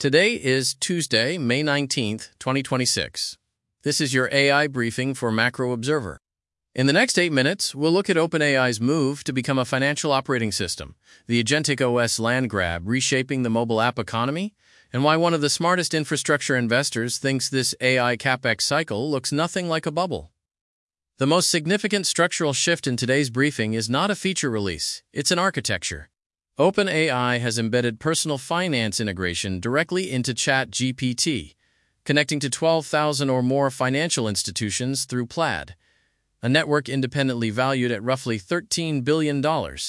Today is Tuesday, May 19th, 2026. This is your AI briefing for Macro Observer. In the next 8 minutes, we'll look at OpenAI's move to become a financial operating system, the Agentic OS land grab reshaping the mobile app economy, and why one of the smartest infrastructure investors thinks this AI CapEx cycle looks nothing like a bubble. The most significant structural shift in today's briefing is not a feature release, it's an architecture. OpenAI has embedded personal finance integration directly into ChatGPT, connecting to 12,000 or more financial institutions through Plaid, a network independently valued at roughly $13 billion,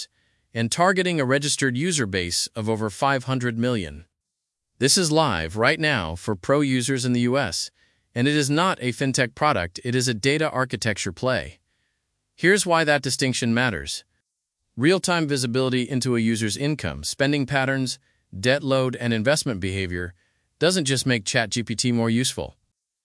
and targeting a registered user base of over 500 million. This is live right now for pro users in the US, and it is not a fintech product, it is a data architecture play. Here's why that distinction matters. Real-time visibility into a user's income, spending patterns, debt load, and investment behavior doesn't just make ChatGPT more useful.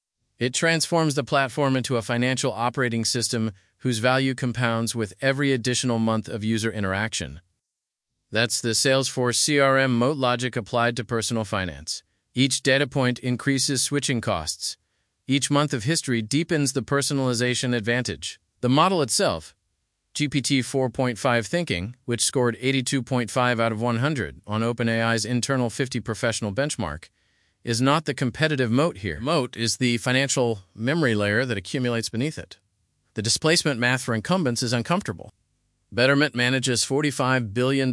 It transforms the platform into a financial operating system whose value compounds with every additional month of user interaction. That's the Salesforce CRM moat logic applied to personal finance. Each data point increases switching costs. Each month of history deepens the personalization advantage. The model itself, GPT 4.5 Thinking, which scored 82.5 out of 100 on OpenAI's internal 50 professional benchmark, is not the competitive moat here. Moat is the financial memory layer that accumulates beneath it. The displacement math for incumbents is uncomfortable. Betterment manages $45 billion in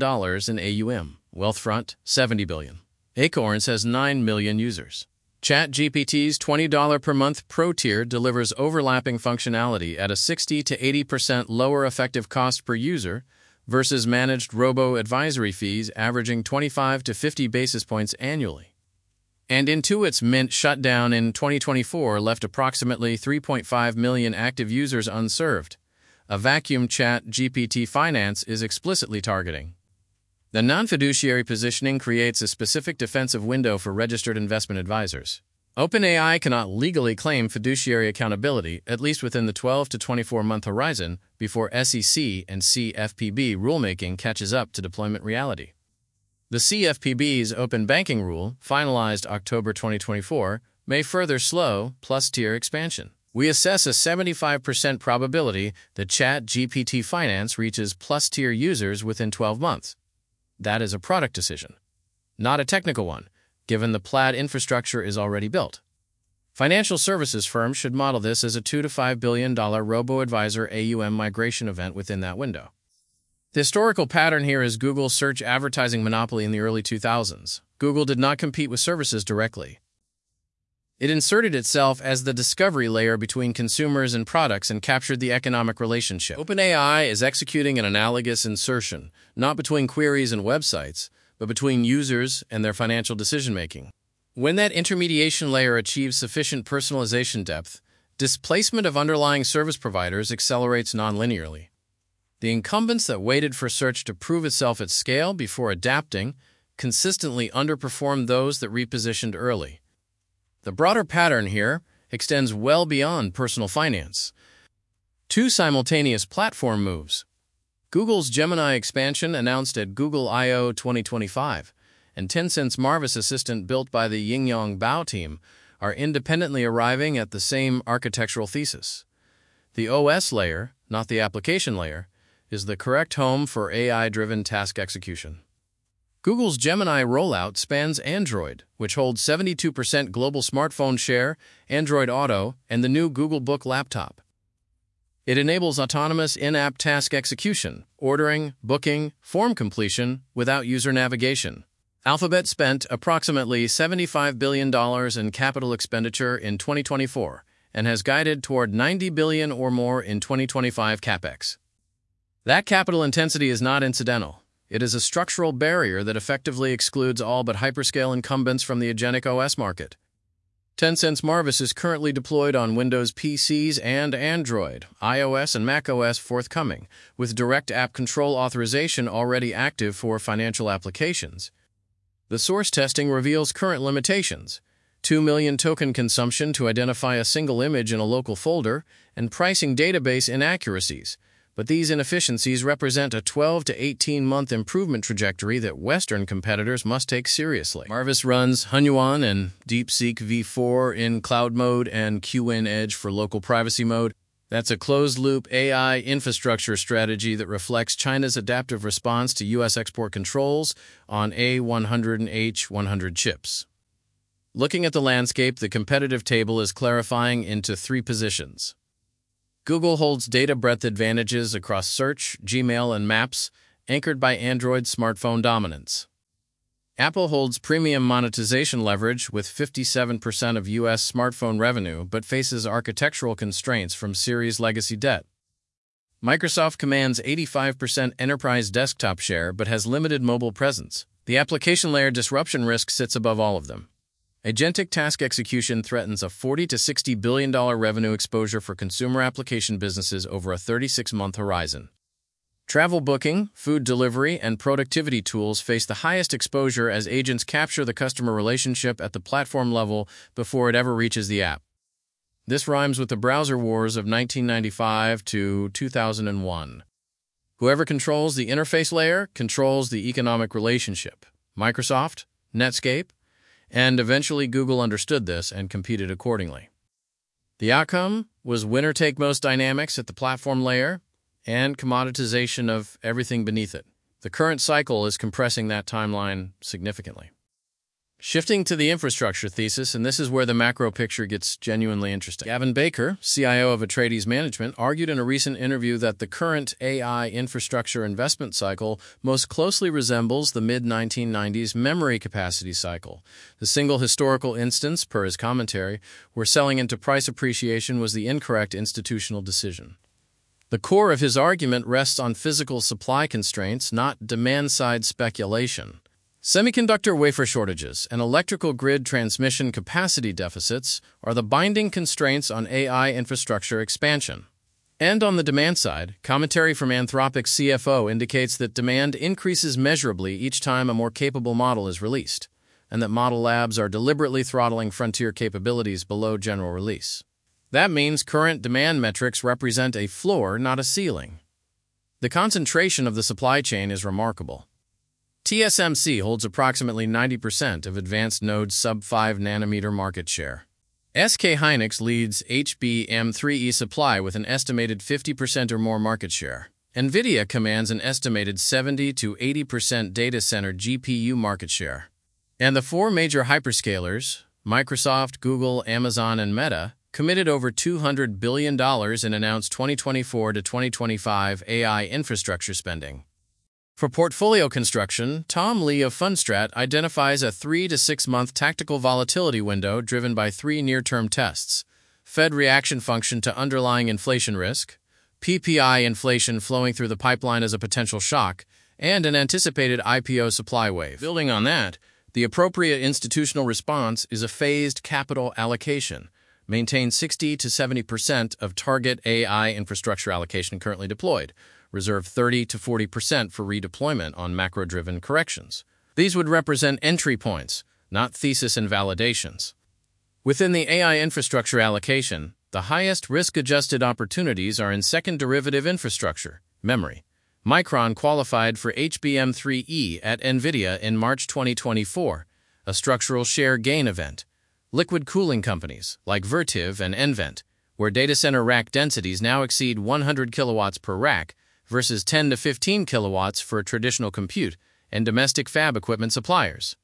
AUM. Wealthfront, $70 billion. Acorns has 9 million users. ChatGPT's $20 per month Pro tier delivers overlapping functionality at a 60 to 80% lower effective cost per user versus managed robo-advisory fees averaging 25 to 50 basis points annually. And Intuit's Mint shutdown in 2024 left approximately 3.5 million active users unserved, a vacuum ChatGPT Finance is explicitly targeting. The non-fiduciary positioning creates a specific defensive window for registered investment advisors. OpenAI cannot legally claim fiduciary accountability, at least within the 12 to 24-month horizon, before SEC and CFPB rulemaking catches up to deployment reality. The CFPB's open banking rule, finalized October 2024, may further slow plus-tier expansion. We assess a 75% probability that ChatGPT Finance reaches plus-tier users within 12 months. That is a product decision, not a technical one, given the Plaid infrastructure is already built. Financial services firms should model this as a $2 to $5 billion robo-advisor AUM migration event within that window. The historical pattern here is Google's search advertising monopoly in the early 2000s. Google did not compete with services directly. It inserted itself as the discovery layer between consumers and products and captured the economic relationship. OpenAI is executing an analogous insertion, not between queries and websites, but between users and their financial decision-making. When that intermediation layer achieves sufficient personalization depth, displacement of underlying service providers accelerates nonlinearly. The incumbents that waited for search to prove itself at scale before adapting consistently underperformed those that repositioned early. The broader pattern here extends well beyond personal finance. Two simultaneous platform moves. Google's Gemini expansion announced at Google I/O 2025 and Tencent's Marvis Assistant built by the Yingyang Bao team are independently arriving at the same architectural thesis. The OS layer, not the application layer, is the correct home for AI-driven task execution. Google's Gemini rollout spans Android, which holds 72% global smartphone share, Android Auto, and the new Google Book laptop. It enables autonomous in-app task execution, ordering, booking, form completion without user navigation. Alphabet spent approximately $75 billion in capital expenditure in 2024 and has guided toward $90 billion or more in 2025 CapEx. That capital intensity is not incidental. It is a structural barrier that effectively excludes all but hyperscale incumbents from the Agentic OS market. Tencent's Marvis is currently deployed on Windows PCs and Android, iOS and macOS forthcoming, with direct app control authorization already active for financial applications. The source testing reveals current limitations: 2 million token consumption to identify a single image in a local folder, and pricing database inaccuracies, But these inefficiencies represent a 12 to 18-month improvement trajectory that Western competitors must take seriously. Marvis runs Hunyuan and DeepSeek V4 in cloud mode and QN Edge for local privacy mode. That's a closed-loop AI infrastructure strategy that reflects China's adaptive response to U.S. export controls on A100 and H100 chips. Looking at the landscape, the competitive table is clarifying into three positions. Google holds data breadth advantages across Search, Gmail, and Maps, anchored by Android smartphone dominance. Apple holds premium monetization leverage with 57% of U.S. smartphone revenue, but faces architectural constraints from Series legacy debt. Microsoft commands 85% enterprise desktop share, but has limited mobile presence. The application layer disruption risk sits above all of them. Agentic task execution threatens a $40 to $60 billion revenue exposure for consumer application businesses over a 36-month horizon. Travel booking, food delivery, and productivity tools face the highest exposure as agents capture the customer relationship at the platform level before it ever reaches the app. This rhymes with the browser wars of 1995 to 2001. Whoever controls the interface layer controls the economic relationship. Microsoft, Netscape, and eventually Google understood this and competed accordingly. The outcome was winner-take-most dynamics at the platform layer and commoditization of everything beneath it. The current cycle is compressing that timeline significantly. Shifting to the infrastructure thesis, and this is where the macro picture gets genuinely interesting. Gavin Baker, CIO of Atreides Management, argued in a recent interview that the current AI infrastructure investment cycle most closely resembles the mid-1990s memory capacity cycle, the single historical instance, per his commentary, where selling into price appreciation was the incorrect institutional decision. The core of his argument rests on physical supply constraints, not demand-side speculation. Semiconductor wafer shortages and electrical grid transmission capacity deficits are the binding constraints on AI infrastructure expansion. And on the demand side, commentary from Anthropic's CFO indicates that demand increases measurably each time a more capable model is released, and that model labs are deliberately throttling frontier capabilities below general release. That means current demand metrics represent a floor, not a ceiling. The concentration of the supply chain is remarkable. TSMC holds approximately 90% of advanced nodes sub-5 nanometer market share. SK Hynix leads HBM3E supply with an estimated 50% or more market share. NVIDIA commands an estimated 70 to 80% data center GPU market share. And the four major hyperscalers, Microsoft, Google, Amazon, and Meta, committed over $200 billion in announced 2024 to 2025 AI infrastructure spending. For portfolio construction, Tom Lee of Fundstrat identifies a 3 to 6 month tactical volatility window driven by three near-term tests: Fed reaction function to underlying inflation risk, PPI inflation flowing through the pipeline as a potential shock, and an anticipated IPO supply wave. Building on that, the appropriate institutional response is a phased capital allocation. Maintain 60 to 70% of target AI infrastructure allocation currently deployed. Reserve 30 to 40% for redeployment on macro-driven corrections. These would represent entry points, not thesis invalidations. Within the AI infrastructure allocation, the highest risk-adjusted opportunities are in second derivative infrastructure, memory. Micron qualified for HBM3E at NVIDIA in March 2024, a structural share gain event. Liquid cooling companies like Vertiv and nVent, where data center rack densities now exceed 100 kilowatts per rack, versus 10 to 15 kilowatts for traditional compute and domestic fab equipment suppliers.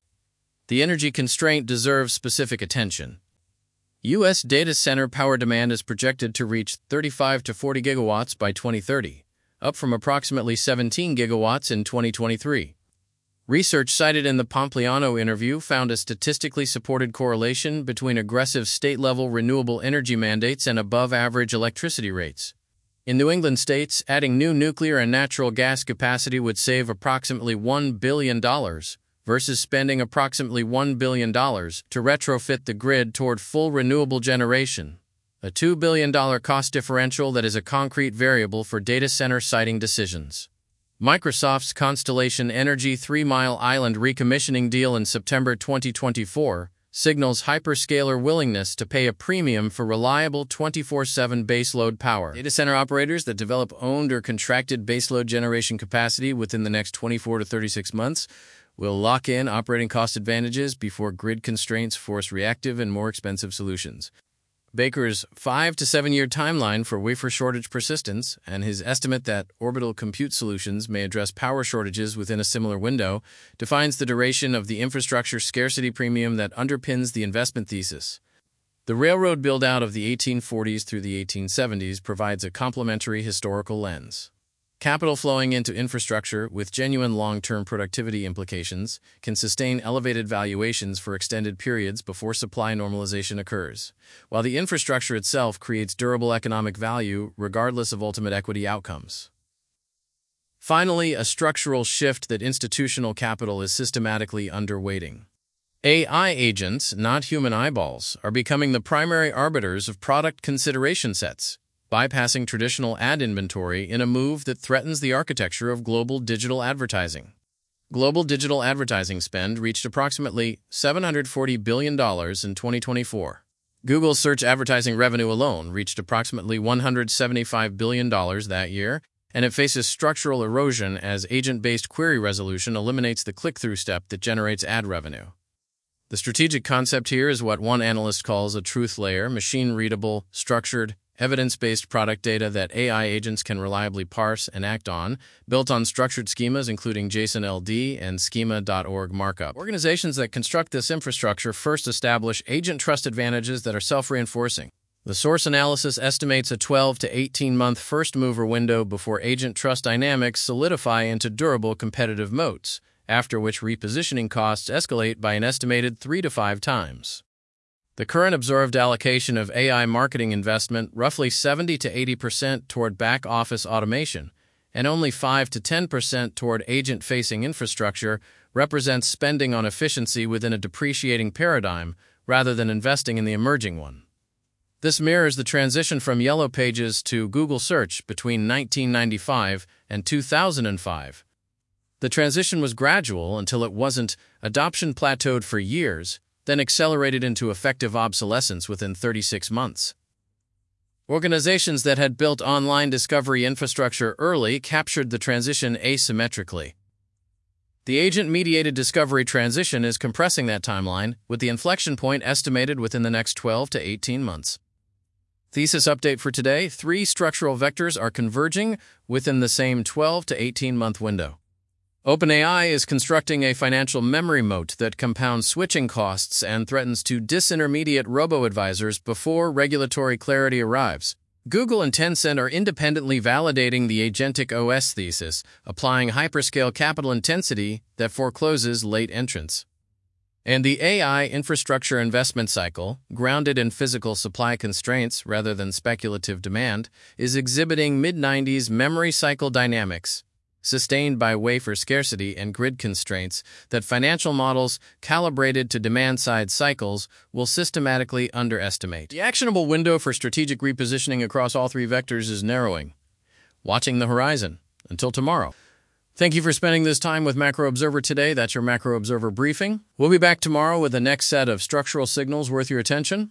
The energy constraint deserves specific attention. U.S. data center power demand is projected to reach 35 to 40 gigawatts by 2030, up from approximately 17 gigawatts in 2023. Research cited in the Pompliano interview found a statistically supported correlation between aggressive state-level renewable energy mandates and above-average electricity rates. In New England states, adding new nuclear and natural gas capacity would save approximately $1 billion versus spending approximately $1 billion to retrofit the grid toward full renewable generation, a $2 billion cost differential that is a concrete variable for data center siting decisions. Microsoft's Constellation Energy 3 Mile Island recommissioning deal in September 2024 signals hyperscaler willingness to pay a premium for reliable 24/7 baseload power. Data center operators that develop owned or contracted baseload generation capacity within the next 24 to 36 months will lock in operating cost advantages before grid constraints force reactive and more expensive solutions. Baker's 5 to 7 year timeline for wafer shortage persistence and his estimate that orbital compute solutions may address power shortages within a similar window defines the duration of the infrastructure scarcity premium that underpins the investment thesis. The railroad build-out of the 1840s through the 1870s provides a complementary historical lens. Capital flowing into infrastructure with genuine long-term productivity implications can sustain elevated valuations for extended periods before supply normalization occurs, while the infrastructure itself creates durable economic value regardless of ultimate equity outcomes. Finally, a structural shift that institutional capital is systematically underweighting. AI agents, not human eyeballs, are becoming the primary arbiters of product consideration sets, bypassing traditional ad inventory in a move that threatens the architecture of global digital advertising. Global digital advertising spend reached approximately $740 billion in 2024. Google's search advertising revenue alone reached approximately $175 billion that year, and it faces structural erosion as agent-based query resolution eliminates the click-through step that generates ad revenue. The strategic concept here is what one analyst calls a truth layer, machine-readable, structured, evidence-based product data that AI agents can reliably parse and act on, built on structured schemas including JSON-LD and schema.org markup. Organizations that construct this infrastructure first establish agent trust advantages that are self-reinforcing. The source analysis estimates a 12 to 18-month first-mover window before agent trust dynamics solidify into durable competitive moats, after which repositioning costs escalate by an estimated 3 to 5 times. The current observed allocation of AI marketing investment, roughly 70 to 80% toward back-office automation and only 5 to 10% toward agent-facing infrastructure, represents spending on efficiency within a depreciating paradigm rather than investing in the emerging one. This mirrors the transition from Yellow Pages to Google Search between 1995 and 2005. The transition was gradual until it wasn't, adoption plateaued for years, then accelerated into effective obsolescence within 36 months. Organizations that had built online discovery infrastructure early captured the transition asymmetrically. The agent-mediated discovery transition is compressing that timeline, with the inflection point estimated within the next 12 to 18 months. Thesis update for today: 3 structural vectors are converging within the same 12 to 18-month window. OpenAI is constructing a financial memory moat that compounds switching costs and threatens to disintermediate robo-advisors before regulatory clarity arrives. Google and Tencent are independently validating the agentic OS thesis, applying hyperscale capital intensity that forecloses late entrants. And the AI infrastructure investment cycle, grounded in physical supply constraints rather than speculative demand, is exhibiting mid-90s memory cycle dynamics, sustained by wafer scarcity and grid constraints that financial models calibrated to demand-side cycles will systematically underestimate. The actionable window for strategic repositioning across all 3 vectors is narrowing. Watching the horizon. Until tomorrow. Thank you for spending this time with Macro Observer today. That's your Macro Observer briefing. We'll be back tomorrow with the next set of structural signals worth your attention.